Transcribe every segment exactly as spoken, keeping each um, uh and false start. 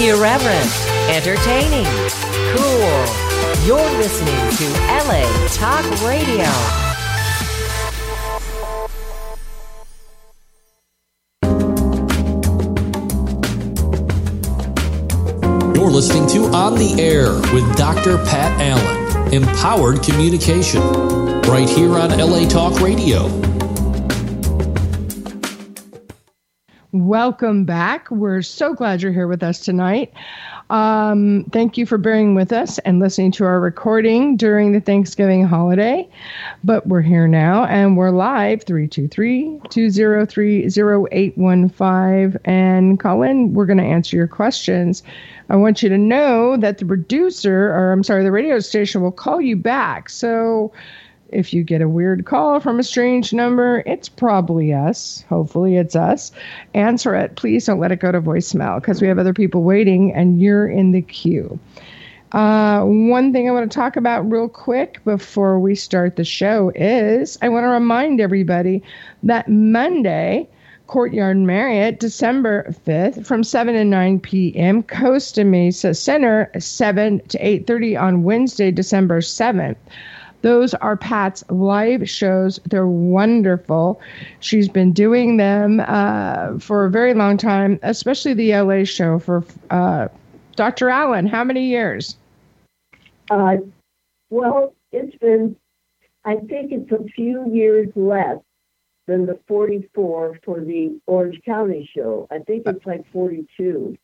Irreverent, entertaining, cool. You're listening to L A Talk Radio. You're listening to On the Air with Doctor Pat Allen. Empowered communication. Right here on L A Talk Radio. Welcome back. We're so glad you're here with us tonight. Um, thank you for bearing with us and listening to our recording during the Thanksgiving holiday. But we're here now and we're live, three two three, two zero three, zero eight one five. And call in. We're going to answer your questions. I want you to know that the producer, or I'm sorry, the radio station will call you back. So if you get a weird call from a strange number, it's probably us. Hopefully it's us. Answer it. Please don't let it go to voicemail because we have other people waiting and you're in the queue. Uh, one thing I want to talk about real quick before we start the show is I want to remind everybody that Monday, Courtyard Marriott, December fifth, from seven to nine p.m., Costa Mesa Center, seven to eight thirty on Wednesday, December seventh. Those are Pat's live shows. They're wonderful. She's been doing them uh, for a very long time, especially the L A show for uh, Doctor Allen. How many years? Uh, well, it's been, I think it's a few years less than the forty-four for the Orange County show. I think it's like forty-two.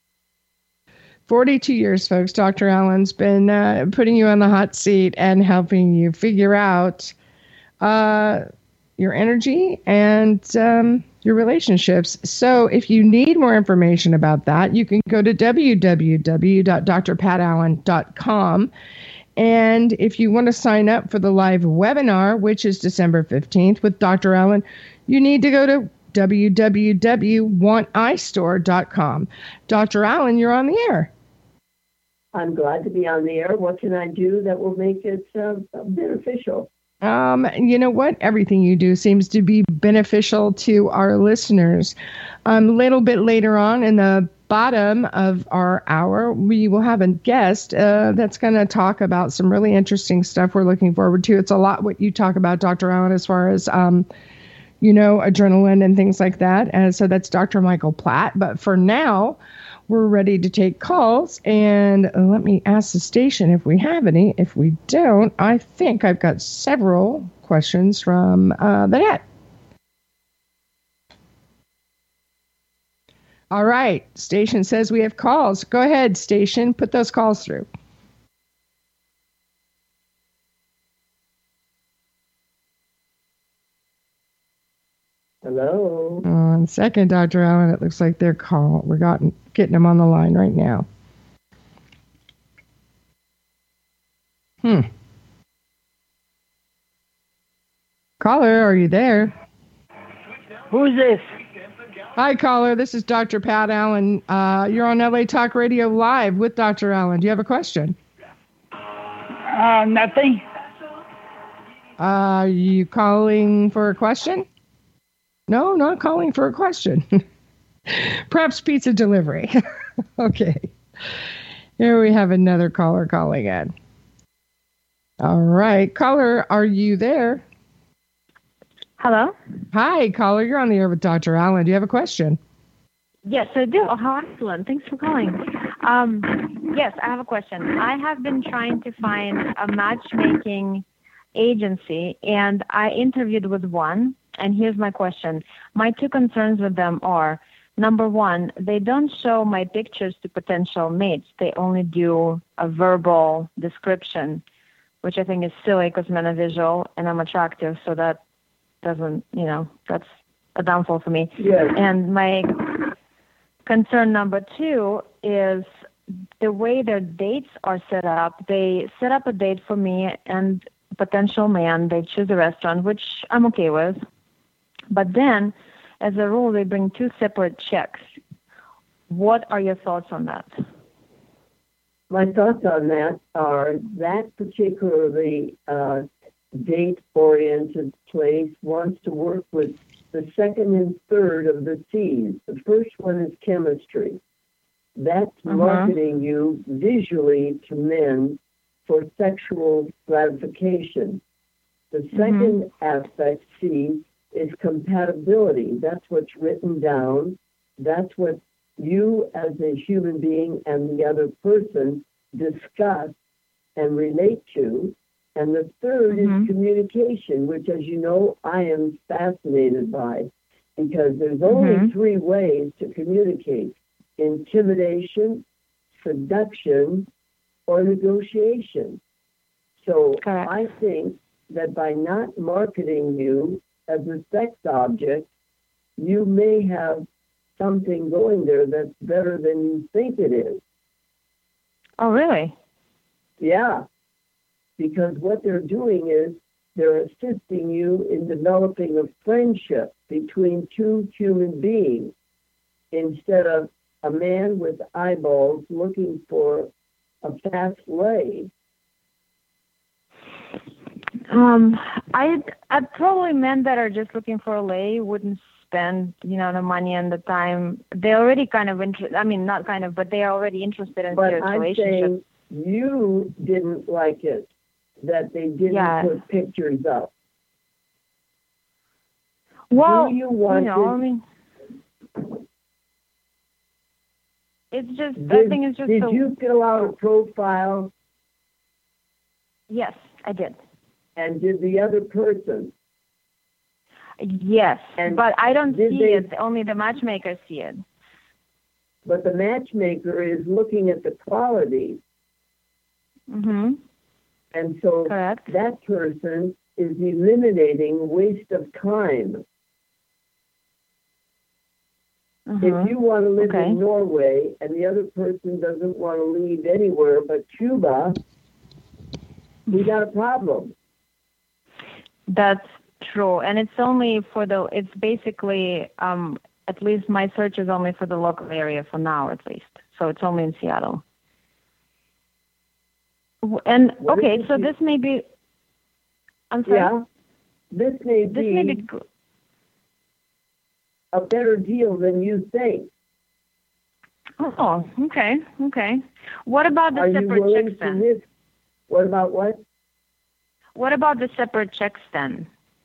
forty-two years, folks. Doctor Allen's been uh, putting you on the hot seat and helping you figure out uh, your energy and um, your relationships. So if you need more information about that, you can go to w w w dot d r pat allen dot com. And if you want to sign up for the live webinar, which is December fifteenth with Doctor Allen, you need to go to w w w dot want i store dot com. Doctor Allen, you're on the air. I'm glad to be on the air. What can I do that will make it uh, beneficial? Um, you know what? Everything you do seems to be beneficial to our listeners. Um, a little bit later on in the bottom of our hour, we will have a guest uh, that's going to talk about some really interesting stuff we're looking forward to. It's a lot what you talk about, Doctor Allen, as far as, um, you know, adrenaline and things like that. And so that's Doctor Michael Platt. But for now, we're ready to take calls. And let me ask the station if we have any. If we don't, I think I've got several questions from uh, the net. All right. Station says we have calls. Go ahead, station. Put those calls through. Hello. One second, Doctor Allen. It looks like they're call. We're gotten, getting them on the line right now. Hmm. Caller, are you there? Who's this? Hi, caller. This is Doctor Pat Allen. Uh, you're on L A Talk Radio Live with Doctor Allen. Do you have a question? Uh, nothing. Uh, are you calling for a question? No, not calling for a question. Perhaps pizza delivery. Okay. Here we have another caller calling in. All right. Caller, are you there? Hello? Hi, caller. You're on the air with Doctor Allen. Do you have a question? Yes, I do. Oh, how excellent. Thanks for calling. Um, yes, I have a question. I have been trying to find a matchmaking agency, and I interviewed with one, and here's my question. My two concerns with them are, number one, they don't show my pictures to potential mates. They only do a verbal description, which I think is silly because I'm a visual and I'm attractive, so that doesn't, you know, that's a downfall for me. Yes. And my concern number two is the way their dates are set up. They set up a date for me and a potential man. They choose a restaurant, which I'm okay with. But then, as a rule, they bring two separate checks. What are your thoughts on that? My thoughts on that are that particularly uh, date-oriented place wants to work with the second and third of the C's. The first one is chemistry. That's Uh-huh. marketing you visually to men for sexual gratification. The second aspect, C, is compatibility. That's what's written down. That's what you as a human being and the other person discuss and relate to. And the third Mhm. is communication, which, as you know, I am fascinated by, because there's only Mhm. three ways to communicate: intimidation, seduction, or negotiation. So Correct. I think that by not marketing you as a sex object, you may have something going there that's better than you think it is. Oh, really? Yeah, because what they're doing is they're assisting you in developing a friendship between two human beings instead of a man with eyeballs looking for a fast lay. Um, I I probably men that are just looking for a lay wouldn't spend, you know, the money and the time. They're already kind of interested. I mean, not kind of, but they are already interested in But serious I'm relationships. saying you didn't like it, that they didn't Yeah. put pictures up. Well, Do you you want know, it- I mean, it's just. I Did, think it's just. did so, you fill out a profile, Yes, I did. and did the other person? Yes, And but I don't did see they- it. Only the matchmakers see it. But the matchmaker is looking at the quality, Mm-hmm. and so Correct. that person is eliminating waste of time. Uh-huh. If you want to live Okay. in Norway and the other person doesn't want to leave anywhere but Cuba, we got a problem. That's true, and it's only for the. It's basically, um, at least my search is only for the local area for now, at least. So it's only in Seattle. W- And What okay, is so it? this may be. I'm sorry. Yeah, this may This be may be. go- a better deal than you think. Oh, okay, okay. What about the Are you separate willing checks to then? risk? What about what? What about the separate checks then?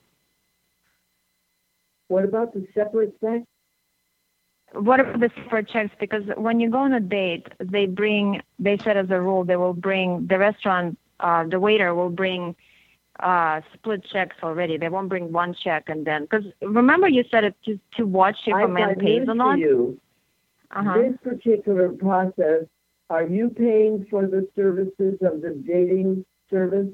What about the separate sex? What about the separate checks? Because when you go on a date, they bring, they set as a rule, they will bring, the restaurant, uh, the waiter will bring uh, split checks already. They won't bring one check and then, because remember you said it to, to watch if a I've man got pays news or for not? you. Uh-huh. This particular process, are you paying for the services of the dating service?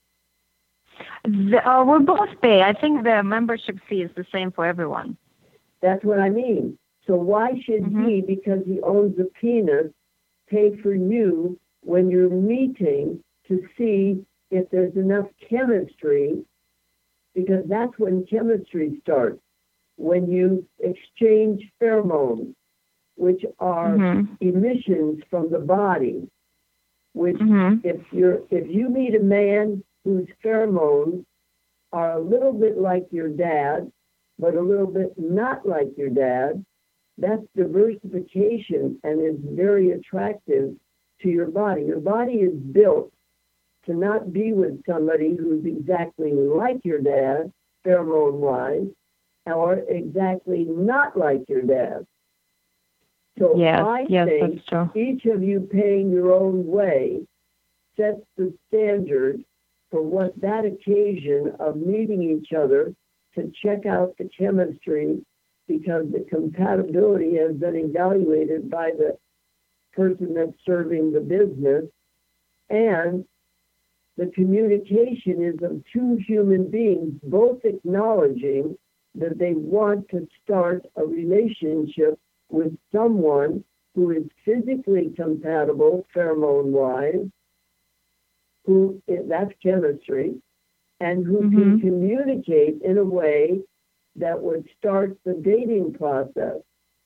The, uh, we both pay. I think the membership fee is the same for everyone. That's what I mean. So why should Mhm. he, because he owns a penis, pay for you when you're meeting to see if there's enough chemistry? Because that's when chemistry starts, when you exchange pheromones, which are Mhm. emissions from the body, which Mhm. if you're if you meet a man whose pheromones are a little bit like your dad, but a little bit not like your dad, that's diversification and is very attractive to your body. Your body is built to not be with somebody who's exactly like your dad, pheromone-wise, or exactly not like your dad. So Yes, I yes, think that's true. each of you paying your own way sets the standard for what that occasion of meeting each other to check out the chemistry, because the compatibility has been evaluated by the person that's serving the business, and the communication is of two human beings both acknowledging that they want to start a relationship with someone who is physically compatible, pheromone-wise, who that's chemistry, and who can Mhm. communicate in a way that would start the dating process.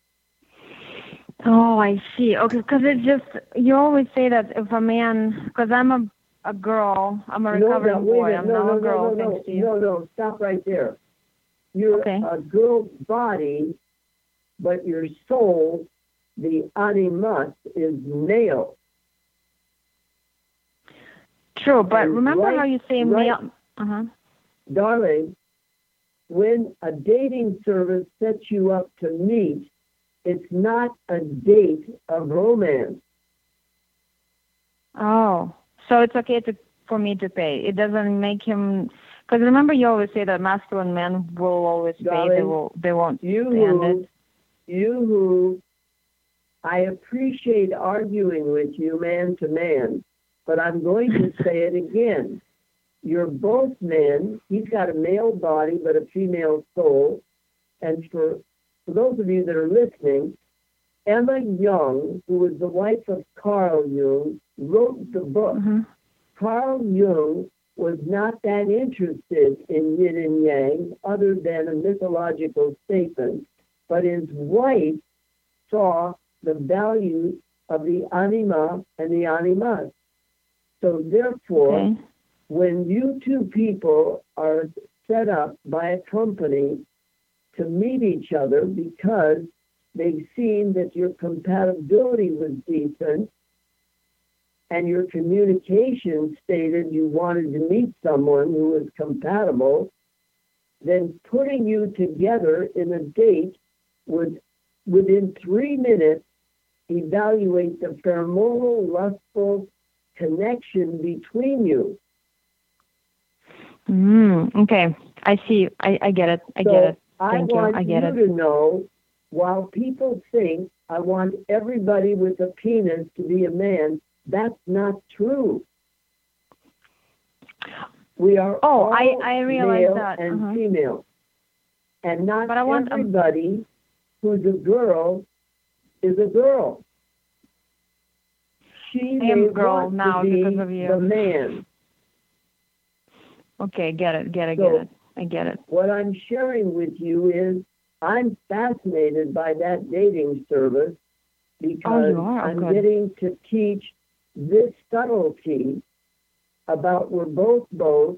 Oh, I see. Okay, because it's just, you always say that if a man, because I'm a, a girl, I'm a No, recovering no, wait a boy, minute. I'm no, now no, a girl, no, no, thanks to you. no, no, stop right there. You're Okay. a girl's body, but your soul the animus is male. True, but And remember right- how you say right- male? Uh-huh. Darling, when a dating service sets you up to meet, it's not a date of romance. Oh, so it's okay to for me to pay. It doesn't make him. Because remember, you always say that masculine men will always pay. They Darling, will. They won't You stand who, it. you who, I appreciate arguing with you man to man, but I'm going to say it again. You're both men. He's got a male body but a female soul. And for, for those of you that are listening, Emma Jung, who was the wife of Carl Jung, wrote the book. Mm-hmm. Carl Jung was not that interested in yin and yang other than a mythological statement, but his wife saw the value of the anima and the animus. So therefore, Okay. when you two people are set up by a company to meet each other because they've seen that your compatibility was decent and your communication stated you wanted to meet someone who was compatible, then putting you together in a date would, within three minutes, evaluate the pheromonal, lustful connection between you. Mm, okay, I see. I, I get it. I so get it. I Thank you. want I get you it. to know, while people think I want everybody with a penis to be a man, that's not true. We are Oh, all I- I realize male that. and Uh-huh. female. And not But I want, um, everybody who's a girl is a girl. She I am may a girl want now to be because of you. the man. Okay, get it. Get it. So- Get it. I get it. What I'm sharing with you is I'm fascinated by that dating service because Oh, you are? I'm Good. getting to teach this subtlety about we're both both,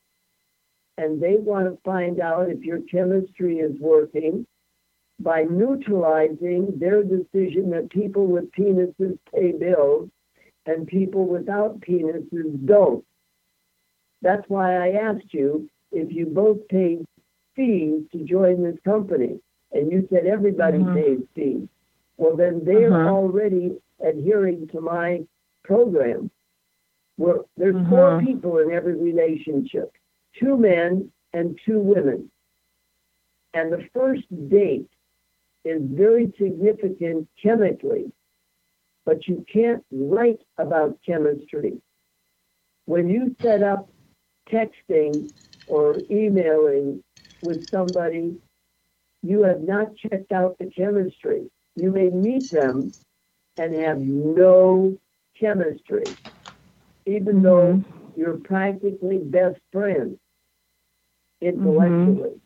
and they want to find out if your chemistry is working by neutralizing their decision that people with penises pay bills and people without penises don't. That's why I asked you if you both paid fees to join this company, and you said everybody Mhm. pays fees. Well, then they're Mhm. already adhering to my program. Well, there's four Mhm. people in every relationship, two men and two women. And the first date is very significant chemically, but you can't write about chemistry. When you set up texting or emailing with somebody, you have not checked out the chemistry. You may meet them and have no chemistry, even though you're practically best friends intellectually.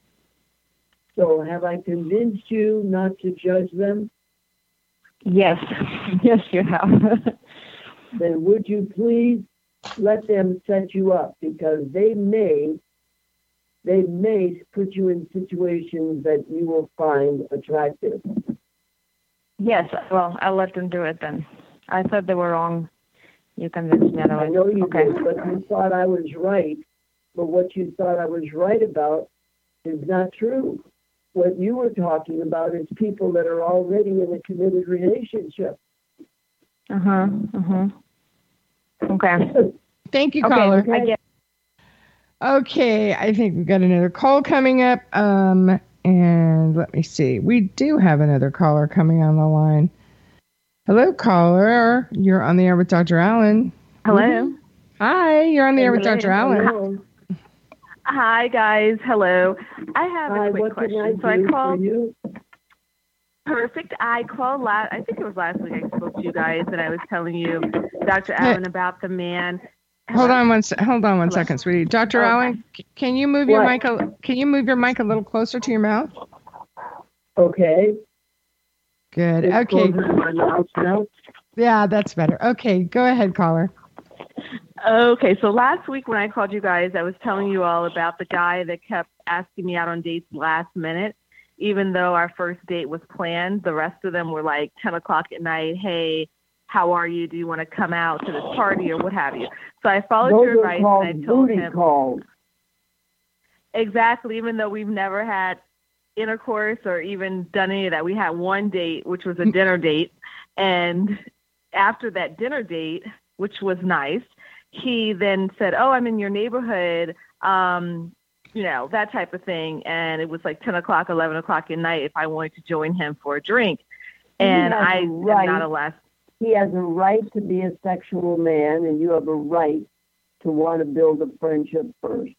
So have I convinced you not to judge them? Yes. Yes, you have. Then would you please let them set you up, because they may they may put you in situations that you will find attractive. Yes. Well, I'll let them do it then. I thought they were wrong. You convinced me I otherwise. know you Okay. did, but you thought I was right. But what you thought I was right about is not true. What you were talking about is people that are already in a committed relationship. Uh huh. Uh huh. Okay. Thank you, Okay. caller. I get. Okay, I think we've got another call coming up. Um, and let me see. We do have another caller coming on the line. Hello, caller. You're on the air with Doctor Allen. Hello. Hi, you're on the air with Hello. Doctor Allen. Hello. Hi, guys. Hello. I have Hi, a quick what can I question. do So I for called. you? Perfect. I called last. I think it was last week. I spoke to you guys, and I was telling you, Doctor Allen, about the man. Hold on one. se- Hold on one Hello. second, sweetie. Doctor Okay. Allen, c- can you move your What? mic? A, can you move your mic a little closer to your mouth? Okay. Good. It's Okay. closer to my mouth now. Yeah, that's better. Okay, go ahead, caller. Okay, so last week when I called you guys, I was telling you all about the guy that kept asking me out on dates last minute, even though our first date was planned. The rest of them were like ten o'clock at night. Hey, how are you? Do you want to come out to this party or what have you? So I followed Those your are advice called and I told booty him. calls. Exactly. Even though we've never had intercourse or even done any of that. We had one date, which was a dinner date. And after that dinner date, which was nice, he then said, oh, I'm in your neighborhood, um, you know, that type of thing. And it was like ten o'clock, eleven o'clock at night if I wanted to join him for a drink. And I am right. not allowed. He has a right to be a sexual man, and you have a right to want to build a friendship first.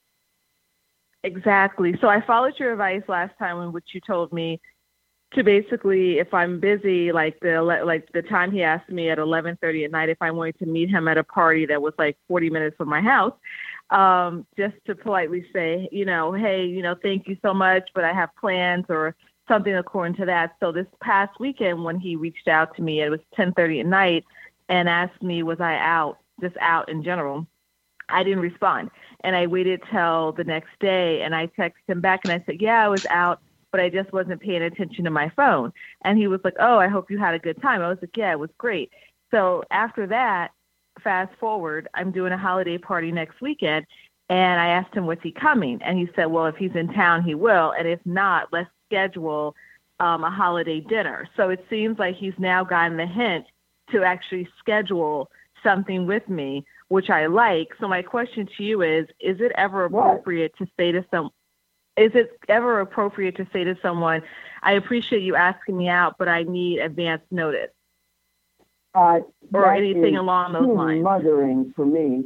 Exactly. So I followed your advice last time in which you told me to basically, if I'm busy, like the like the time he asked me at eleven thirty at night, if I wanted to meet him at a party that was like forty minutes from my house, um, just to politely say, you know, hey, you know, thank you so much, but I have plans or something according to that. So this past weekend when he reached out to me, it was ten thirty at night and asked me, was I out, just out in general? I didn't respond. And I waited till the next day and I texted him back and I said, yeah, I was out, but I just wasn't paying attention to my phone. And he was like, oh, I hope you had a good time. I was like, yeah, it was great. So after that, fast forward, I'm doing a holiday party next weekend. And I asked him, was he coming? And he said, well, if he's in town, he will. And if not, let's schedule um, a holiday dinner. So it seems like he's now gotten the hint to actually schedule something with me, which I like. So my question to you is, is it ever appropriate what? to say to some, is it ever appropriate to say to someone, I appreciate you asking me out, but I need advance notice? Uh, or anything along those lines? Mothering for me.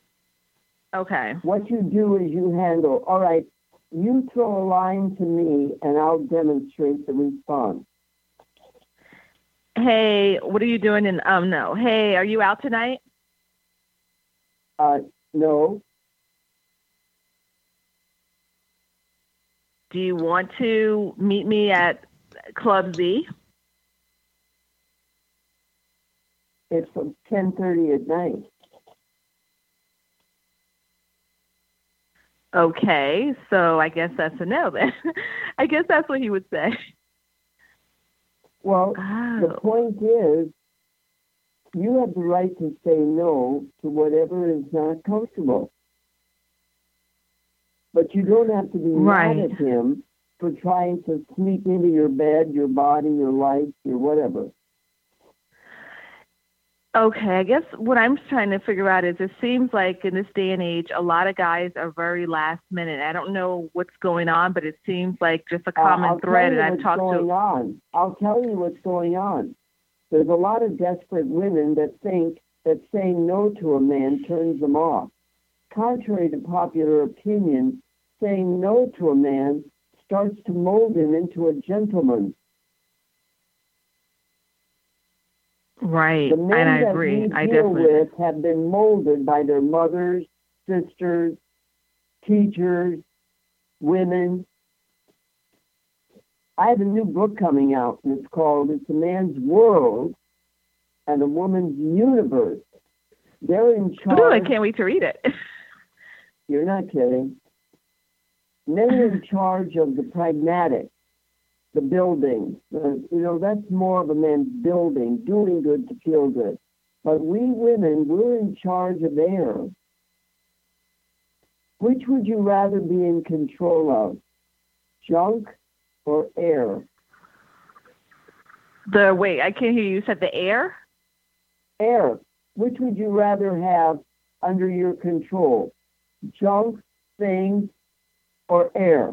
Okay. What you do is you handle, all right, you throw a line to me and I'll demonstrate the response. Hey, what are you doing in, um, no. Hey, are you out tonight? Uh, no. Do you want to meet me at Club Z? It's from ten thirty at night. Okay, so I guess that's a no then. I guess that's what he would say. Well, oh. the point is, you have the right to say no to whatever is not comfortable. But you don't have to be right. mad at him for trying to sneak into your bed, your body, your life, your whatever. Okay, I guess what I'm trying to figure out is it seems like in this day and age, a lot of guys are very last minute. I don't know what's going on, but it seems like just a common uh, I'll thread. And I've talked going to. On. I'll tell you what's going on. There's a lot of desperate women that think that saying no to a man turns them off. Contrary to popular opinion, saying no to a man starts to mold him into a gentleman. Right, the men and I that agree. we I deal definitely with have been molded by their mothers, sisters, teachers, women. I have a new book coming out, and it's called It's a Man's World and a Woman's Universe. They're in charge. Ooh, I can't wait to read it. You're not kidding. Men are in charge of the pragmatic, the building. The, you know, that's more of a man's building, doing good to feel good. But we women, we're in charge of air. Which would you rather be in control of? Junk or air? The wait, I can't hear you. You said the air? Air. Which would you rather have under your control? Junk, things, or air?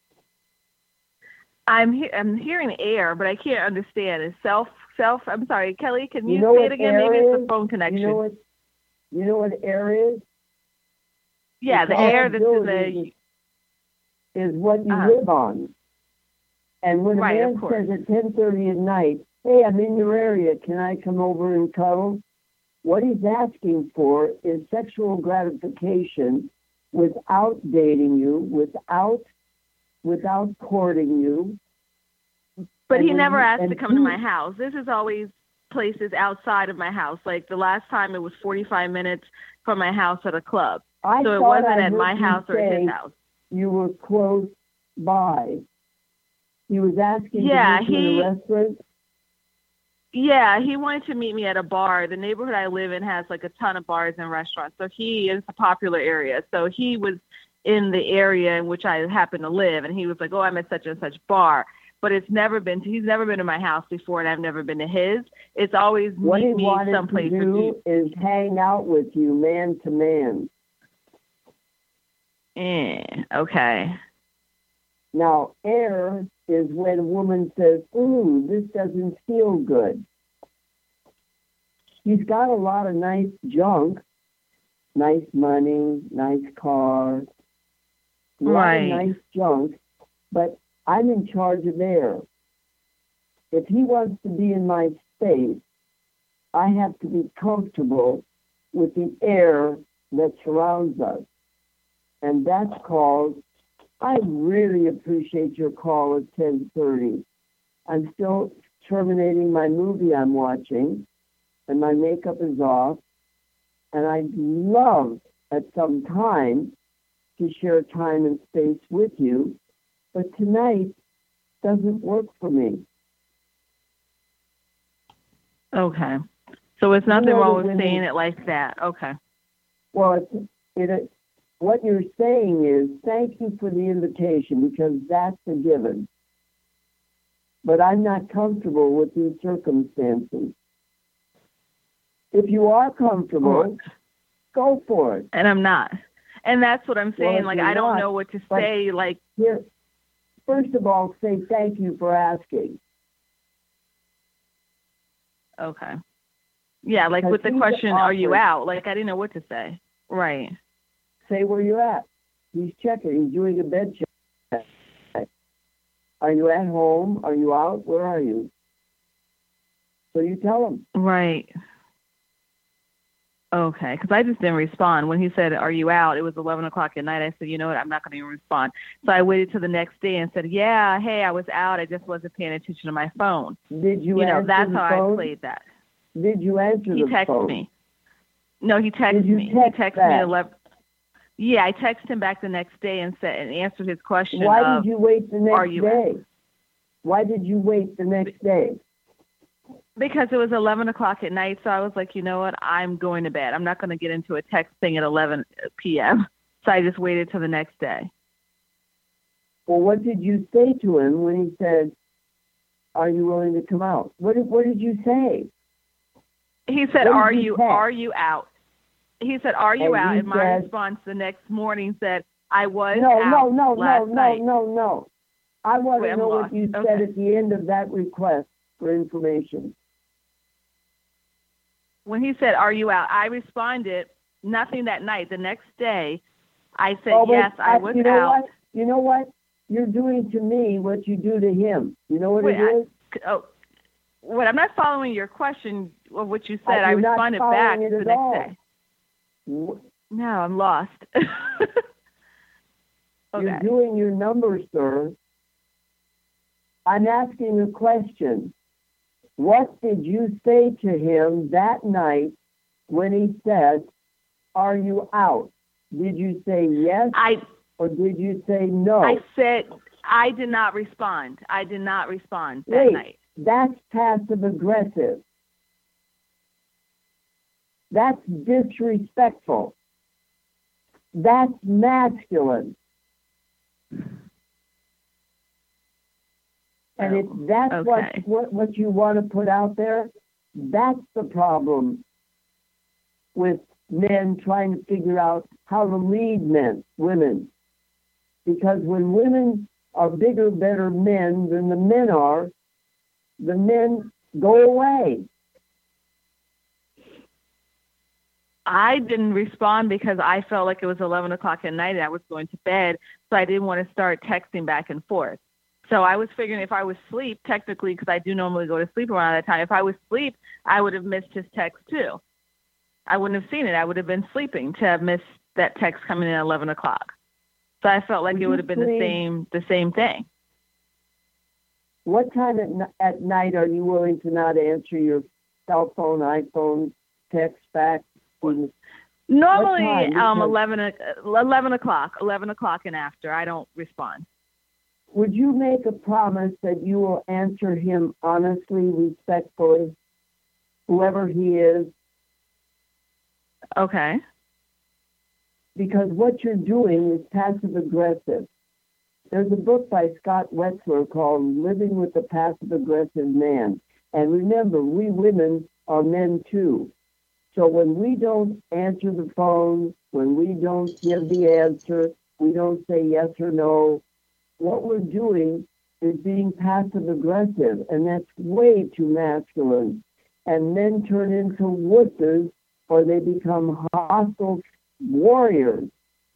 I'm he- I'm hearing air, but I can't understand. Is self self? I'm sorry, Kelly. Can you, you know say it again? Maybe it's the phone connection. You know what? You know what air is? Yeah, it's the air that's in the is what you uh-huh. live on. And when right, a man says at ten thirty at night, "Hey, I'm in your area. Can I come over and cuddle?" What he's asking for is sexual gratification without dating you, without without courting you. But and he never you, asked to come he, to my house. This is always places outside of my house. Like the last time it was forty-five minutes from my house at a club. I so it wasn't at my house or at his house. You were close by. He was asking Yeah, to meet you he- in a restaurant? Yeah, he wanted to meet me at a bar. The neighborhood I live in has like a ton of bars and restaurants. So he is a popular area. So he was in the area in which I happen to live, and he was like, "Oh, I'm at such and such bar." But it's never been to, he's never been to my house before, and I've never been to his. It's always What meet he me wanted someplace to with do you. is hang out with you man to man. Eh, okay. Now, air is when a woman says, ooh, this doesn't feel good. He's got a lot of nice junk, nice money, nice car, a lot Right. of nice junk, but I'm in charge of air. If he wants to be in my space, I have to be comfortable with the air that surrounds us. And that's called, I really appreciate your call at ten thirty. I'm still terminating my movie I'm watching, and my makeup is off, and I'd love at some time to share time and space with you, but tonight doesn't work for me. Okay. So it's nothing You know wrong that with women- saying it like that. Okay. Well, it's, it, it, what you're saying is, thank you for the invitation, because that's a given. But I'm not comfortable with these circumstances. If you are comfortable, go for it. And I'm not. And that's what I'm Well, saying. if Like, you're I don't not, know what to but- say. Like, Here, first of all, say thank you for asking. okay. Yeah, like Because with the he's question, are you offered- out? Like, I didn't know what to say. Right. Say where you're at. He's checking. He's doing a bed check. Are you at home? Are you out? Where are you? So you tell him. Right. Okay, because I just didn't respond. When he said, are you out? It was eleven o'clock at night. I said, you know what? I'm not going to even respond. So I waited till the next day and said, yeah, hey, I was out. I just wasn't paying attention to my phone. Did you, You know, answer that's the how phone? I played that. Did you answer He the texted phone? me. No, he texted Did you me. text he texted back? me at eleven. Yeah, I texted him back the next day and said and answered his question. Why of, did you wait the are next you day? Why did you wait the next day? Because it was eleven o'clock at night, so I was like, you know what? I'm going to bed. I'm not going to get into a text thing at eleven p.m. So I just waited till the next day. Well, what did you say to him when he said, are you willing to come out? What did, what did you say? He said, What did are you you text? are you out? He said, are you And out? you And my said- response the next morning said, I was No, out no, no, no, last no, night. no, no. I want Wait, to I'm know lost. what you Okay. said at the end of that request for information. When he said, are you out? I responded, nothing that night. The next day, I said, Oh, but yes, I was you know out. What? You know what? You're doing to me what you do to him. You know what Wait, it is? Oh, what? I'm not following your question of what you Uh, said. I you're not responded following back it the at next all. day. W- No, I'm lost. You're Okay. doing your numbers, sir. I'm asking a question. What did you say to him that night when he said, are you out? Did you say yes I or did you say no? I said I did not respond. I did not respond that Wait, night. that's passive aggressive. That's disrespectful. That's masculine. And if Oh, that's okay. what, what what you want to put out there, that's the problem with men trying to figure out how to lead men, women. Because when women are bigger, better men than the men are, the men go away. I didn't respond because I felt like it was eleven o'clock at night and I was going to bed, so I didn't want to start texting back and forth. So I was figuring if I was asleep, technically, because I do normally go to sleep around that time, if I was asleep, I would have missed his text too. I wouldn't have seen it. I would have been sleeping to have missed that text coming in at eleven o'clock. So I felt like Would it you would have been the please- same the same thing. What time at, n- at night are you willing to not answer your cell phone, iPhone, text back? Normally, time? um, Because- eleven, o- eleven o'clock, eleven o'clock and after, I don't respond. would you make a promise that you will answer him honestly, respectfully, whoever he is? Okay. Because what you're doing is passive aggressive. There's a book by Scott Wetzler called Living with the Passive Aggressive Man. And remember, we women are men too. So when we don't answer the phone, when we don't give the answer, we don't say yes or no, what we're doing is being passive aggressive, and that's way too masculine. And men turn into wusses, or they become hostile warriors.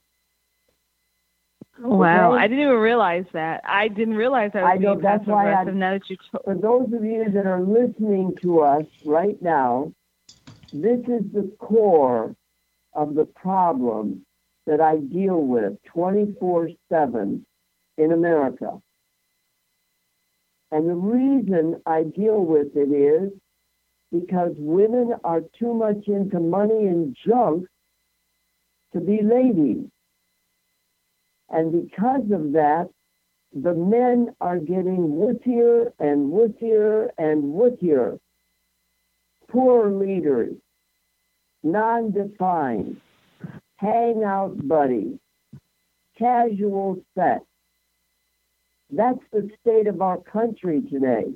Wow, Okay? I didn't even realize that. I didn't realize I was I know, being that's passive why I- aggressive now that you told. For those of you that are listening to us right now, this is the core of the problem that I deal with twenty-four seven in America. And the reason I deal with it is because women are too much into money and junk to be ladies. And because of that, the men are getting wussier and wussier and wussier. Poor leaders, non-defined, hangout buddies, casual sex. That's the state of our country today.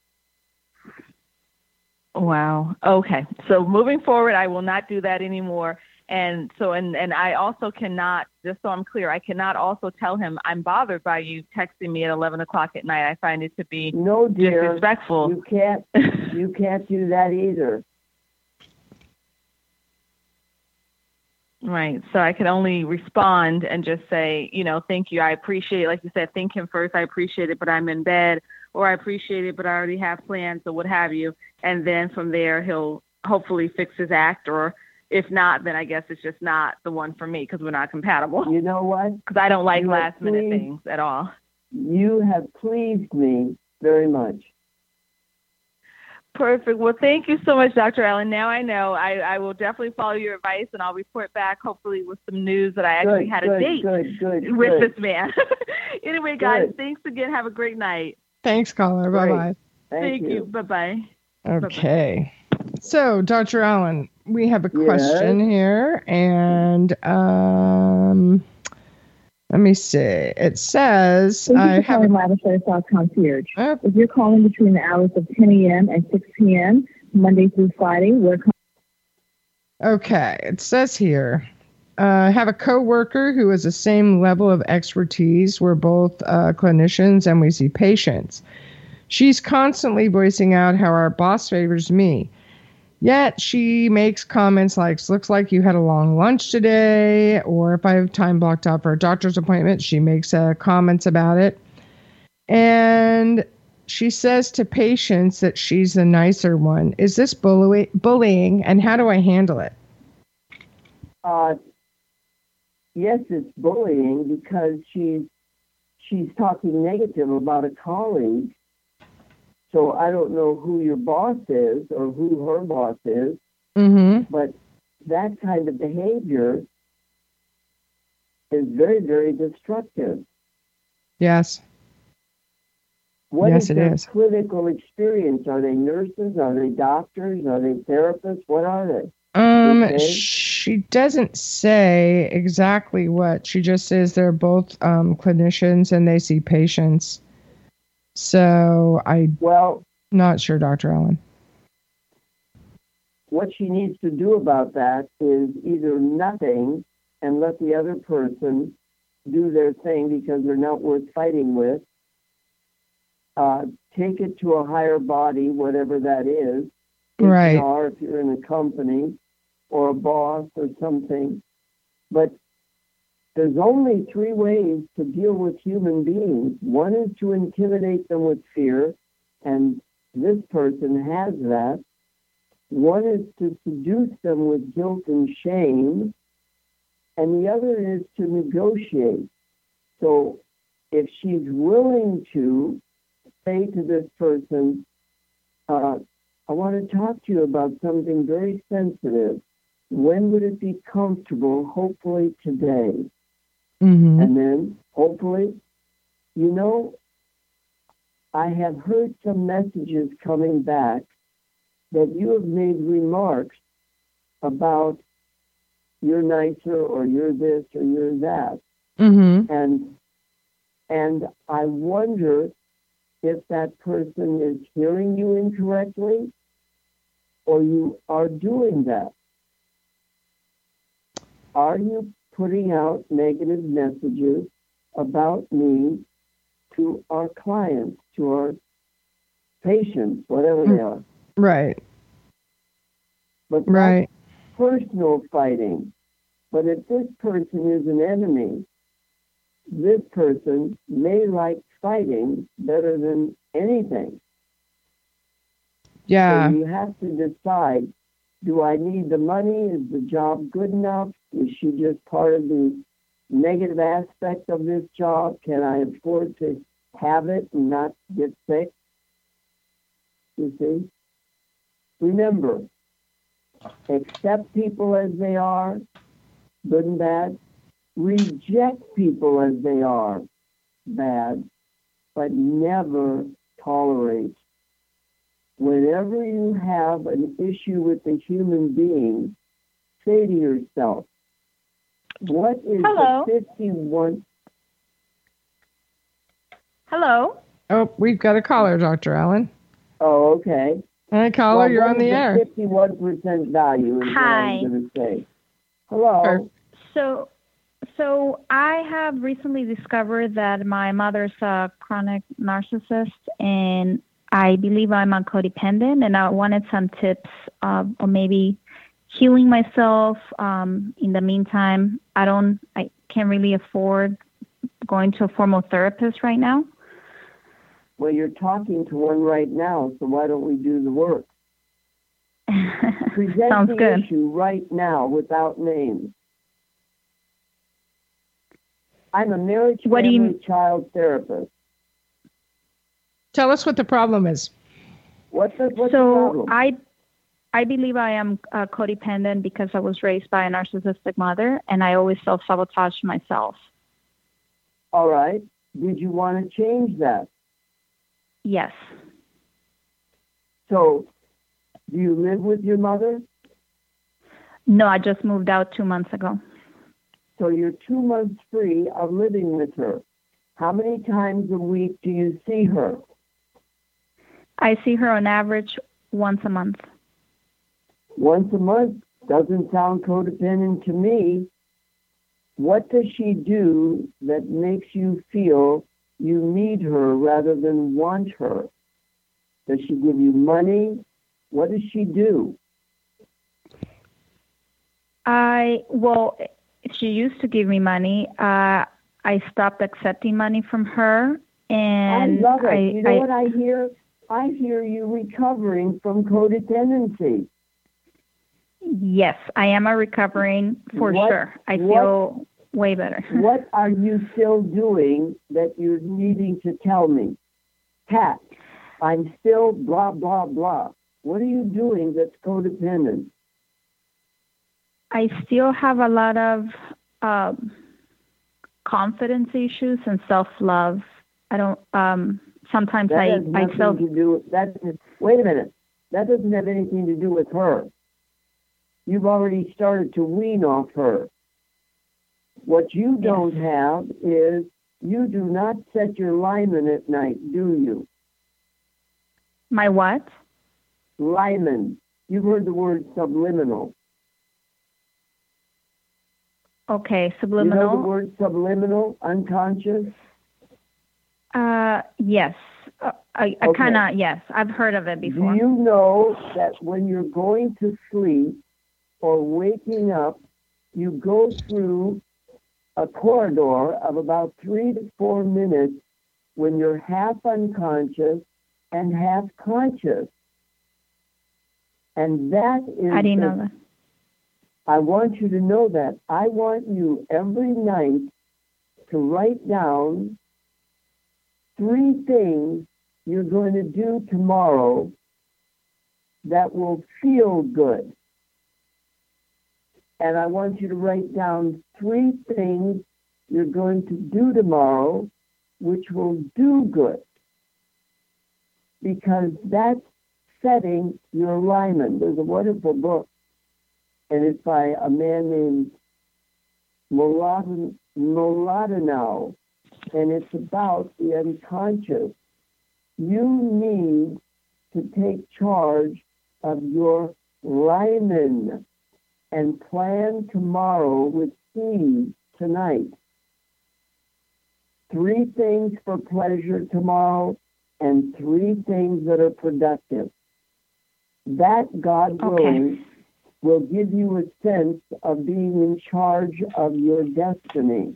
Wow. Okay. So moving forward, I will not do that anymore. And so, and, and I also cannot, just so I'm clear, I cannot also tell him I'm bothered by you texting me at eleven o'clock at night. I find it to be no, dear, disrespectful. You can't, you can't do that either. Right. So I can only respond and just say, you know, thank you. I appreciate it. Like you said, thank him first. I appreciate it, but I'm in bed, or I appreciate it, but I already have plans, or what have you. And then from there, he'll hopefully fix his act, or if not, then I guess it's just not the one for me because we're not compatible. You know what? Because I don't like You last have minute pleased- things at all. You have pleased me very much. Perfect. Well, thank you so much, Doctor Allen. Now I know I, I will definitely follow your advice, and I'll report back hopefully with some news that I actually Good, had good, a date good, good, with good. this man. Anyway, guys, Good. thanks again. Have a great night. Thanks, caller. Great. Bye-bye. Thank, Thank you. you. Bye-bye. Okay. So, Doctor Allen, we have a Yes? question here, and um, let me see. It says, Thank I you for have a, calling Laboratory South Concierge. uh, If you're calling between the hours of ten a.m. and six p.m., Monday through Friday, we're okay. It says here, uh, I have a coworker who has the same level of expertise. We're both uh, clinicians, and we see patients. She's constantly voicing out how our boss favors me. Yet she makes comments like, looks like you had a long lunch today, or if I have time blocked out for a doctor's appointment, she makes uh, comments about it. And she says to patients that she's the nicer one. Is this bully- bullying, and how do I handle it? Uh, yes, it's bullying because she's she's talking negative about a colleague. So I don't know who your boss is or who her boss is, Mm-hmm. but that kind of behavior is very, very destructive. Yes. What Yes, is it their is. clinical experience? Are they nurses? Are they doctors? Are they therapists? What are they? Um, Okay. she doesn't say exactly what. She just says they're both um, clinicians and they see patients. So I'm Well, not sure, Doctor Allen. what she needs to do about that is either nothing and let the other person do their thing because they're not worth fighting with. Uh, take it to a higher body, whatever that is. Right. H R, if you're in a company or a boss or something. But there's only three ways to deal with human beings. One is to intimidate them with fear, and this person has that. One is to seduce them with guilt and shame, and the other is to negotiate. So if she's willing to say to this person, uh, I want to talk to you about something very sensitive. When would it be comfortable? Hopefully today. Mm-hmm. And then, hopefully, You know, I have heard some messages coming back that you have made remarks about you're nicer or you're this or you're that. Mm-hmm. And and I wonder if that person is hearing you incorrectly or you are doing that. Are you putting out negative messages about me to our clients, to our patients, whatever they are? Right. But right. Personal fighting. But if this person is an enemy, this person may like fighting better than anything. Yeah. So you have to decide, do I need the money? Is the job good enough? Is she just part of the negative aspect of this job? Can I afford to have it and not get sick? You see? Remember, accept people as they are, good and bad. Reject people as they are, bad, but never tolerate. Whenever you have an issue with a human being, say to yourself, what is Hello. the fifty-one? Hello. Oh, we've got a caller, Doctor Allen. Oh, okay. Hi, caller, well, you're on the, the air. fifty-one percent value is Hi. what I'm going to say. Hello. So, so I have recently discovered that my mother's a chronic narcissist, and I believe I'm a codependent, and I wanted some tips uh, or maybe healing myself. Um, in the meantime, I don't, I can't really afford going to a formal therapist right now. Well, you're talking to one right now, so why don't we do the work? Present Sounds the good. issue right now without names. I'm a marriage, What do family, you- child therapist. Tell us what the problem is. What's the, what's so the problem? I, I believe I am uh, codependent because I was raised by a narcissistic mother, and I always self-sabotage myself. All right. Did you want to change that? Yes. So, do you live with your mother? No, I just moved out two months ago. So you're two months free of living with her. How many times a week do you see her? I see her on average once a month. Once a month doesn't sound codependent to me. What does she do that makes you feel you need her rather than want her? Does she give you money? What does she do? I, well, she used to give me money. Uh, I stopped accepting money from her. And I love it. I, you know I, what I hear? I hear you recovering from codependency. Yes, I am a recovering for What- sure. I what- feel way better. What are you still doing that you're needing to tell me? Pat, I'm still blah, blah, blah. What are you doing that's codependent? I still have a lot of um, confidence issues and self-love. I don't, um, sometimes That I, has I nothing self, to do that. Wait a minute. That doesn't have anything to do with her. You've already started to wean off her. What you don't have is you do not set your Lyman at night, do you? my what? Lyman. You've heard the word subliminal. Okay, You know the subliminal. word subliminal, unconscious? Uh, yes. Uh, I, I Okay. kind of, yes, I've heard of it before. Do you know that when you're going to sleep or waking up, you go through a corridor of about three to four minutes when you're half unconscious and half conscious? And that is... I didn't the- know that. I want you to know that. I want you every night to write down three things you're going to do tomorrow that will feel good. And I want you to write down three things you're going to do tomorrow which will do good, because that's setting your alignment. There's a wonderful book, and it's by a man named Mlodinow, and it's about the unconscious. You need to take charge of your Lyman and plan tomorrow with seeds tonight. Three things for pleasure tomorrow and three things that are productive. That, God willing, okay, will give you a sense of being in charge of your destiny.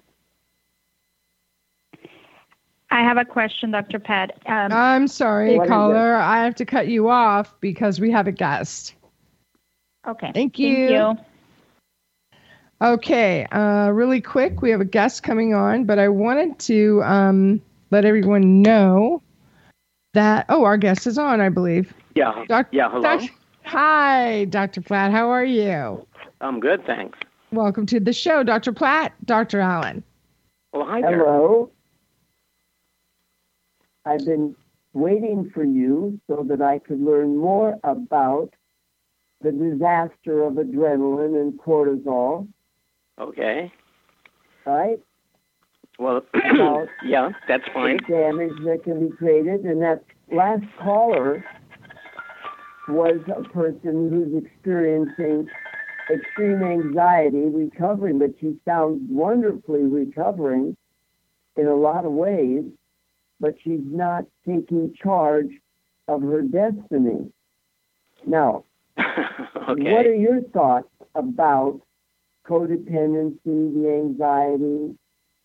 I have a question, Doctor Pat. Um, I'm sorry, caller. I have to cut you off because we have a guest. Okay. Thank you. Thank you. Okay. Uh, really quick, we have a guest coming on, but I wanted to um, let everyone know that, oh, our guest is on, I believe. Yeah. Doc- yeah, hello. Doc- Hi, Doctor Platt. How are you? I'm good, thanks. Welcome to the show, Doctor Platt, Doctor Allen. Well, hi there. Hello. I've been waiting for you so that I could learn more about the disaster of adrenaline and cortisol. Okay. Right? Well, yeah, that's fine. The damage that can be created. And that last caller was a person who's experiencing extreme anxiety, recovering, but she sounds wonderfully recovering in a lot of ways, but she's not taking charge of her destiny. Now, okay. What are your thoughts about codependency, the anxiety?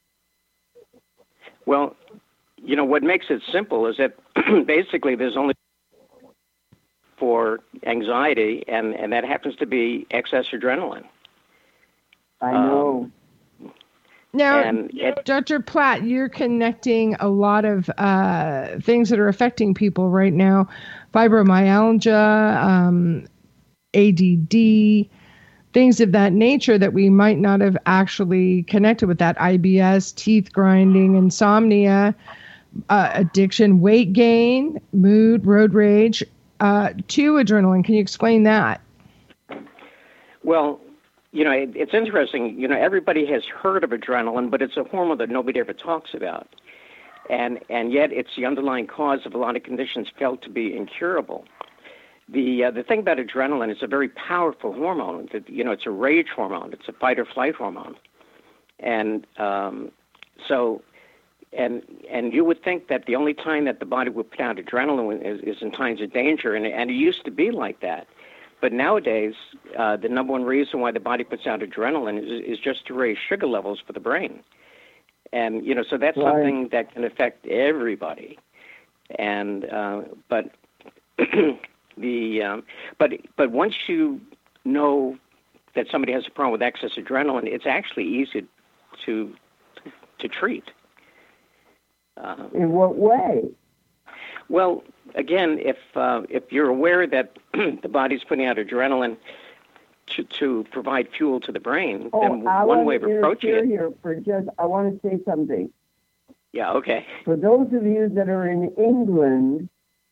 Well, you know, what makes it simple is that basically there's only for anxiety, and, and that happens to be excess adrenaline. I know. Um, Now, and it, Doctor Platt, you're connecting a lot of uh, things that are affecting people right now. Fibromyalgia, um, A D D, things of that nature that we might not have actually connected with that. I B S, teeth grinding, insomnia, uh, addiction, weight gain, mood, road rage, uh, to adrenaline. Can you explain that? Well, you know, it, it's interesting. You know, everybody has heard of adrenaline, but it's a hormone that nobody ever talks about. And and yet it's the underlying cause of a lot of conditions felt to be incurable. The uh, the thing about adrenaline, it's a very powerful hormone. That, you know, it's a rage hormone. It's a fight or flight hormone. And um, so, and and you would think that the only time that the body would put out adrenaline is, is in times of danger, and and it used to be like that. But nowadays, uh, the number one reason why the body puts out adrenaline is, is just to raise sugar levels for the brain. And, you know, so that's right. something that can affect everybody. And, uh, but the, um, but, but once you know that somebody has a problem with excess adrenaline, it's actually easy to, to treat. Uh, In what way? Well, again, if uh, if you're aware that the body's putting out adrenaline to, to provide fuel to the brain, oh, then I one way of approaching it. Here for just, I want to say something. Yeah, okay. For those of you that are in England,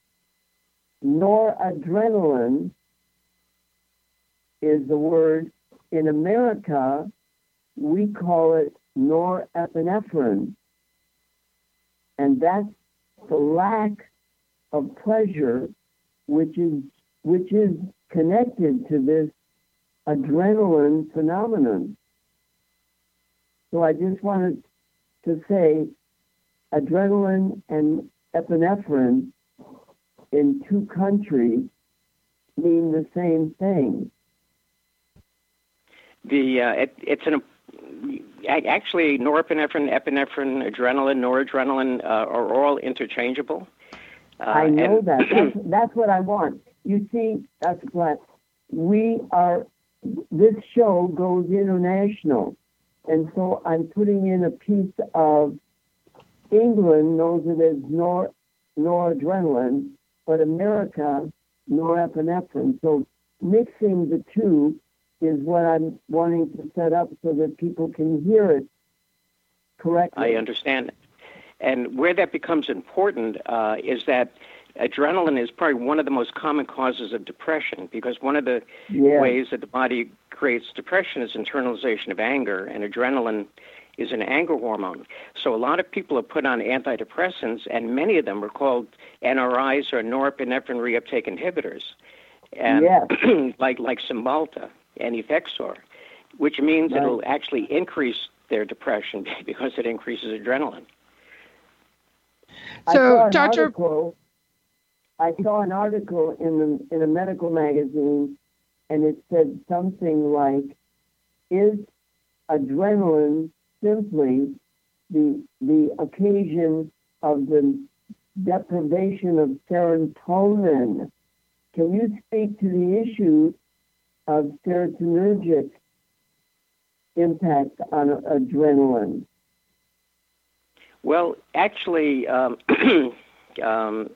noradrenaline is the word. In America, we call it norepinephrine. And that's the lack of pleasure, which is which is connected to this adrenaline phenomenon. So I just wanted to say adrenaline and epinephrine in two countries mean the same thing. The uh, it, it's an actually norepinephrine, epinephrine, adrenaline, noradrenaline uh, are all interchangeable. Uh, I know and that. That's, that's what I want. You see, Doctor Platt, we are, this show goes international. And so I'm putting in a piece of England knows it as nor, noradrenaline, but America, norepinephrine. So mixing the two is what I'm wanting to set up so that people can hear it correctly. I understand. And where that becomes important uh, is that adrenaline is probably one of the most common causes of depression, because one of the Yeah. ways that the body creates depression is internalization of anger, and adrenaline is an anger hormone. So a lot of people are put on antidepressants, and many of them are called N R Is or norepinephrine reuptake inhibitors, and Yes. like like Cymbalta and Effexor, which means Right. it'll actually increase their depression because it increases adrenaline. I So, saw an Doctor article. I saw an article in the in a medical magazine, and it said something like, "Is adrenaline simply the the occasion of the deprivation of serotonin?" Can you speak to the issue of serotonergic impact on adrenaline? Well, actually, um, um,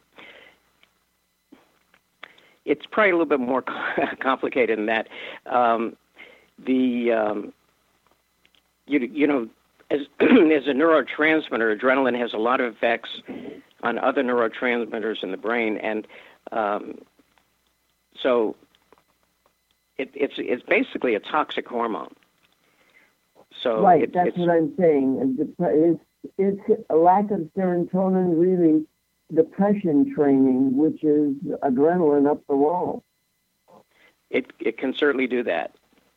it's probably a little bit more complicated than that. Um, the um, you you know, as as a neurotransmitter, adrenaline has a lot of effects on other neurotransmitters in the brain, and um, so it, it's it's basically a toxic hormone. So right, it, that's it's, what I'm saying. Is is a lack of serotonin really depression training, which is adrenaline up the wall? It it can certainly do that.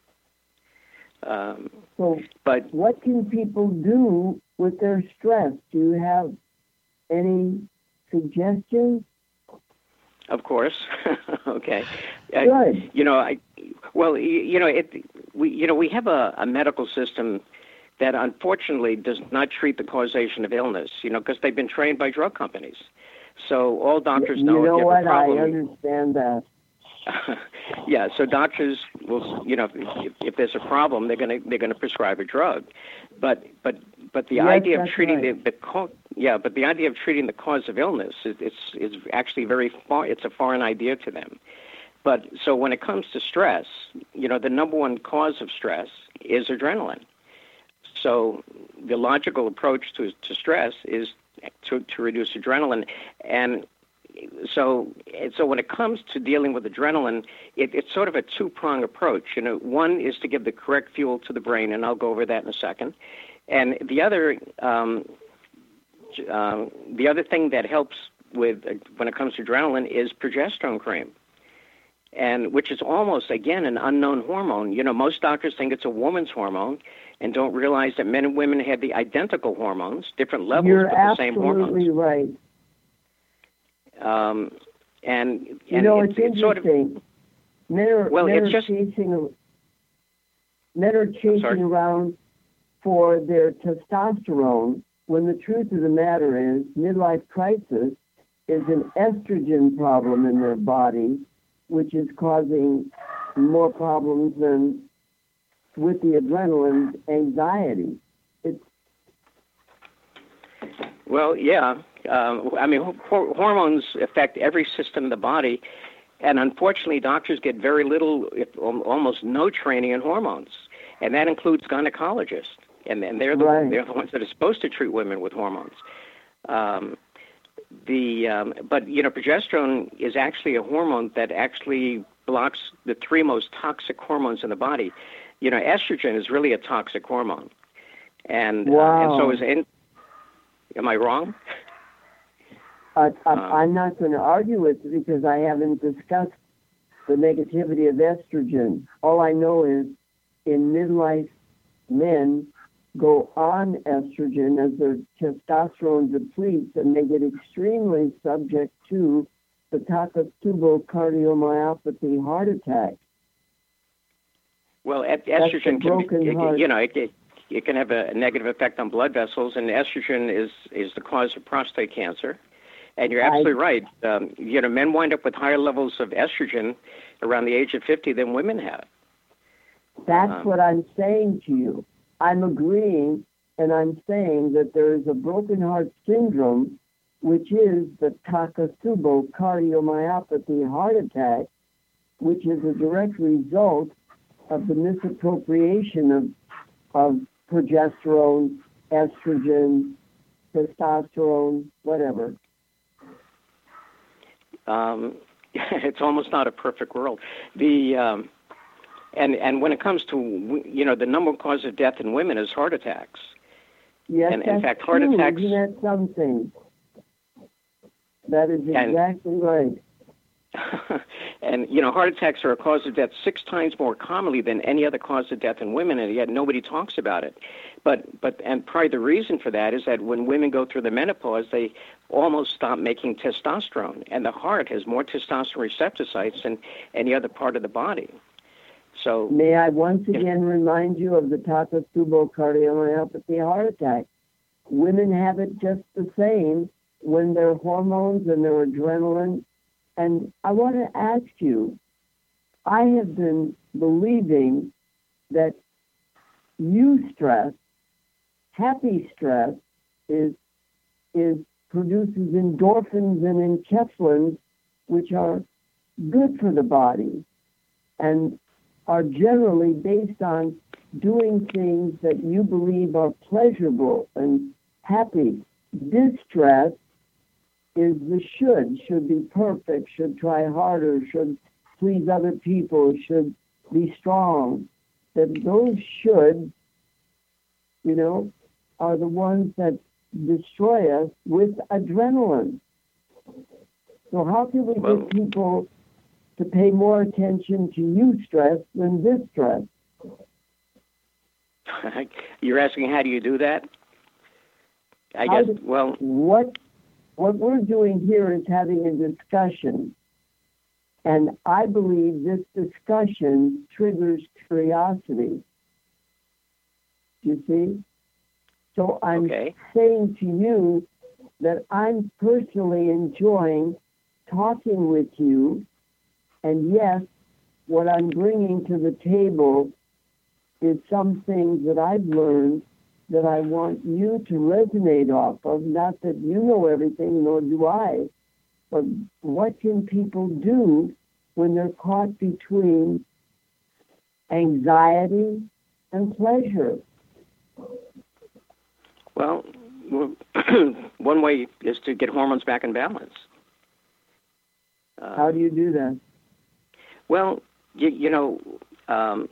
Um, so, but what can people do with their stress? Do you have any suggestions? Of course. Okay. Good. Uh, you know, I well, you, you know, it we you know we have a, a medical system that unfortunately does not treat the causation of illness. You know, because they've been trained by drug companies. So all doctors know. You know if you what? have a problem, I understand that. Yeah, so doctors will, you know, if, if there's a problem, they're gonna they're gonna prescribe a drug, but but but the Yes, idea of that's treating right. the, the co- yeah, but the idea of treating the cause of illness is it's is actually very far. It's a foreign idea to them. But so when it comes to stress, you know, the number one cause of stress is adrenaline. So the logical approach to to stress is to to reduce adrenaline, and So, so when it comes to dealing with adrenaline, it, it's sort of a two-prong approach. You know, one is to give the correct fuel to the brain, and I'll go over that in a second. And the other, um, uh, the other thing that helps with uh, when it comes to adrenaline is progesterone cream, and which is almost again an unknown hormone. You know, most doctors think it's a woman's hormone, and don't realize that men and women have the identical hormones, different levels, You're but the same hormones. absolutely right. Um, and, and you know, it's, it's, it's sort of interesting. Men are, well, men it's are just chasing, men are chasing sorry? around for their testosterone, when the truth of the matter is midlife crisis is an estrogen problem in their body, which is causing more problems than with the adrenaline anxiety. It's well, yeah. Um, I mean, ho- hormones affect every system in the body, and unfortunately, doctors get very little, if almost no training in hormones, and that includes gynecologists, and, and they're the Right. they're the ones that are supposed to treat women with hormones. Um, the um, but you know, progesterone is actually a hormone that actually blocks the three most toxic hormones in the body. You know, estrogen is really a toxic hormone, and Wow. uh, and so is. In, am I wrong? Uh, I, Um, I'm not going to argue with it because I haven't discussed the negativity of estrogen. All I know is in midlife, men go on estrogen as their testosterone depletes, and they get extremely subject to the Takotsubo cardiomyopathy heart attack. Well, e- the estrogen can broken be, it, heart. you know, it, it, it can have a negative effect on blood vessels, and estrogen is, is the cause of prostate cancer. And you're absolutely I- right. Um, you know, men wind up with higher levels of estrogen around the age of fifty than women have. That's Um, what I'm saying to you. I'm agreeing, and I'm saying that there is a broken heart syndrome, which is the Takotsubo cardiomyopathy heart attack, which is a direct result of the misappropriation of, of progesterone, estrogen, testosterone, whatever. Um, it's almost not a perfect world. The um, and and when it comes to, you know, the number one cause of death in women is heart attacks. Yes, and that's in fact, heart true. attacks. Isn't that something? That is exactly and, right. And, you know, heart attacks are a cause of death six times more commonly than any other cause of death in women, and yet nobody talks about it. But, but and probably the reason for that is that when women go through the menopause, they almost stop making testosterone, and the heart has more testosterone receptor sites than any other part of the body. So, may I once again know, remind you of the Takotsubo cardiomyopathy heart attack. Women have it just the same when their hormones and their adrenaline. And I want to ask you, I have been believing that eustress, happy stress, is is produces endorphins and enkephalins, which are good for the body and are generally based on doing things that you believe are pleasurable and happy. Distress is the should, should be perfect, should try harder, should please other people, should be strong. That those should, you know, are the ones that destroy us with adrenaline. So how can we well, get people to pay more attention to eustress than distress? You're asking how do you do that? I how guess, do, well... What What we're doing here is having a discussion, and I believe this discussion triggers curiosity. You see? So I'm okay. saying to you that I'm personally enjoying talking with you, and yes, what I'm bringing to the table is some things that I've learned that I want you to resonate off of. Not that you know everything, nor do I, but what can people do when they're caught between anxiety and pleasure? Well, one way is to get hormones back in balance. Uh, How do you do that? Well, you, you know, um,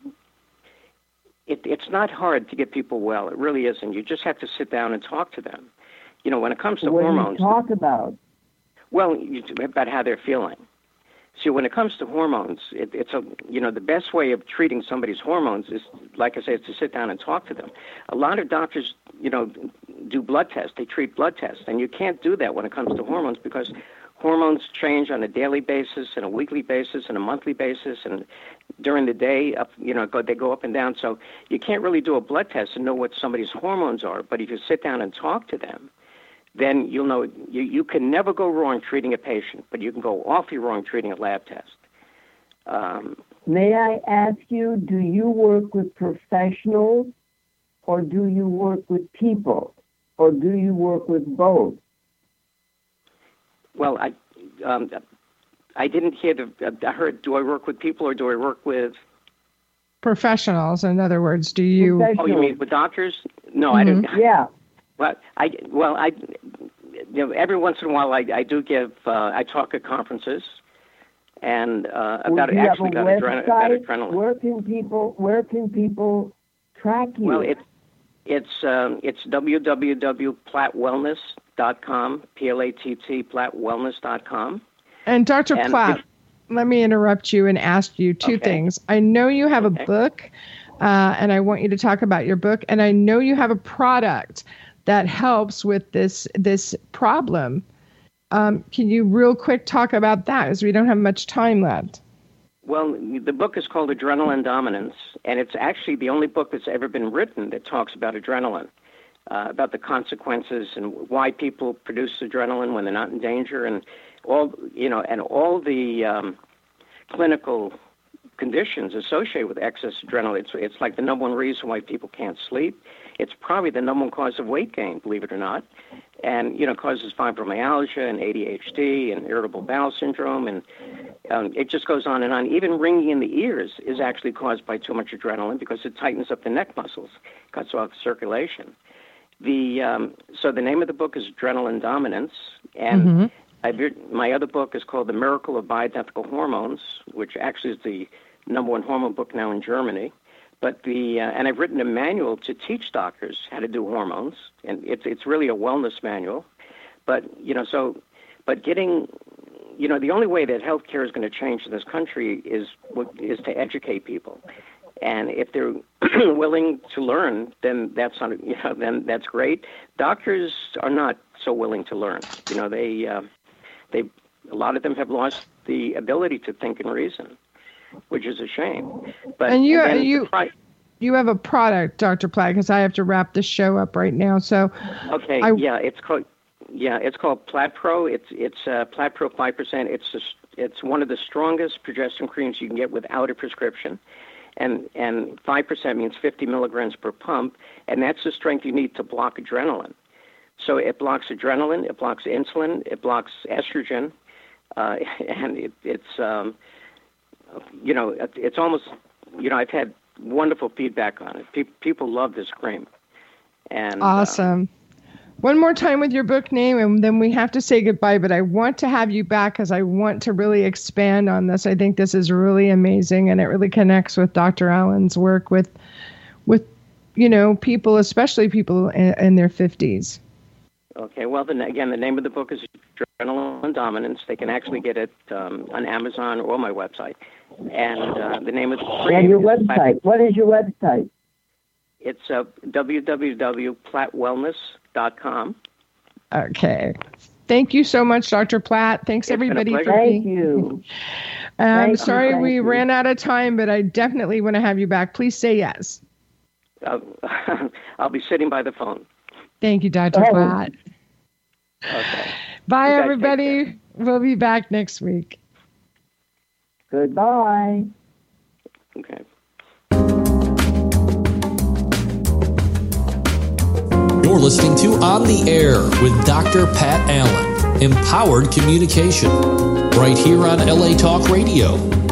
It, it's not hard to get people well. It really isn't. You just have to sit down and talk to them. You know, when it comes to what hormones... What do you talk about? Well, you, about how they're feeling. See, when it comes to hormones, it, it's a, you know, the best way of treating somebody's hormones is, like I say, is to sit down and talk to them. A lot of doctors, you know, do blood tests. They treat blood tests. And you can't do that when it comes to hormones because hormones change on a daily basis and a weekly basis and a monthly basis, and during the day, up, you know, go, they go up and down. So you can't really do a blood test and know what somebody's hormones are. But if you sit down and talk to them, then you'll know. You, you can never go wrong treating a patient, but you can go awfully wrong treating a lab test. Um, May I ask you, do you work with professionals or do you work with people or do you work with both? Well, I um, I didn't hear the. I heard. Do I work with people or do I work with professionals? In other words, do you? Oh, you mean with doctors? No, mm-hmm. I didn't. Yeah. Well, I well I you know every once in a while I, I do give uh, I talk at conferences and uh, about well, actually about, adren- about adrenaline. Where can people Where can people track you? Well, it it's um, it's w w w dot platt wellness dot com, P L A T T, platt wellness dot com. And Doctor And Platt, if, let me interrupt you and ask you two okay. things. I know you have okay. a book, uh, and I want you to talk about your book. And I know you have a product that helps with this this problem. Um, can you real quick talk about that, as we don't have much time left? Well, the book is called Adrenaline Dominance, and it's actually the only book that's ever been written that talks about adrenaline. Uh, about the consequences and why people produce adrenaline when they're not in danger, and all you know, and all the um, clinical conditions associated with excess adrenaline. It's, it's like the number one reason why people can't sleep. It's probably the number one cause of weight gain, believe it or not, and you know, causes fibromyalgia and A D H D and irritable bowel syndrome, and um, it just goes on and on. Even ringing in the ears is actually caused by too much adrenaline because it tightens up the neck muscles, cuts off circulation. the um, so the name of the book is Adrenaline Dominance, and Mm-hmm. I've written, my other book is called The Miracle of Bioidentical Hormones, which actually is the number one hormone book now in Germany. But the uh, and I've written a manual to teach doctors how to do hormones, and it's it's really a wellness manual. But you know, so but getting, you know, the only way that healthcare is going to change in this country is is to educate people. And if they're willing to learn, then that's not, you know, then that's great. Doctors are not so willing to learn. You know, they uh, they a lot of them have lost the ability to think and reason, which is a shame. But And you and then you the pri- you have a product, Doctor Platt, because I have to wrap this show up right now. So okay, I- yeah, it's called yeah, it's called Platt Pro. It's it's uh, Platt Pro five percent. It's just, it's one of the strongest progesterone creams you can get without a prescription. And and five percent means fifty milligrams per pump, and that's the strength you need to block adrenaline. So it blocks adrenaline, it blocks insulin, it blocks estrogen, uh, and it, it's, um, you know, it, it's almost, you know, I've had wonderful feedback on it. Pe- people love this cream. And awesome. One more time with your book name, and then we have to say goodbye. But I want to have you back because I want to really expand on this. I think this is really amazing, and it really connects with Doctor Allen's work with, with, you know, people, especially people in, in their fifties. Okay, well, the, again, the name of the book is Adrenaline Dominance. They can actually get it um, on Amazon or my website. And uh, the name of the cream And your is website. What is your website? It's uh, w w w dot platt wellness dot com. Okay. Thank you so much, Doctor Platt. Thanks, It's been a everybody, for pleasure. being. Thank you. I'm Thank you, sorry thank we you. ran out of time, but I definitely want to have you back. Please say yes. Uh, I'll be sitting by the phone. Thank you, Doctor Oh. Platt. Okay. Bye, You guys take everybody. We'll be back next week. Goodbye. Okay. You're listening to On the Air with Doctor Pat Allen. Empowered communication. Right here on L A Talk Radio.